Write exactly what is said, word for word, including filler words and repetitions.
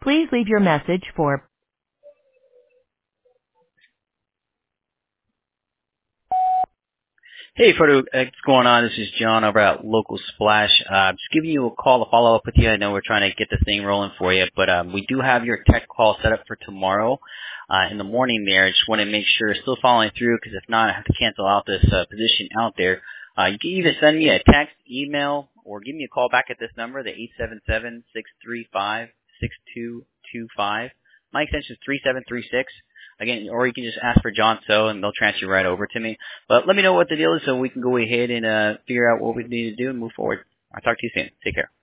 Please leave your message for Hey, Frodo, what's going on? This is John over at Local Splash. Uh, just giving you a call to follow up with you. I know we're trying to get this thing rolling for you, but um, we do have your tech call set up for tomorrow uh, in the morning there. I just want to make sure it's still following through, because if not, I have to cancel out this uh, position out there. Uh, you can either send me a text, email, or give me a call back at this number, the eight seven seven, six three five, six two two five. My extension is three seven three six. Again, or you can just ask for John So, and they'll transfer you right over to me. But let me know what the deal is so we can go ahead and uh, figure out what we need to do and move forward. I'll talk to you soon. Take care.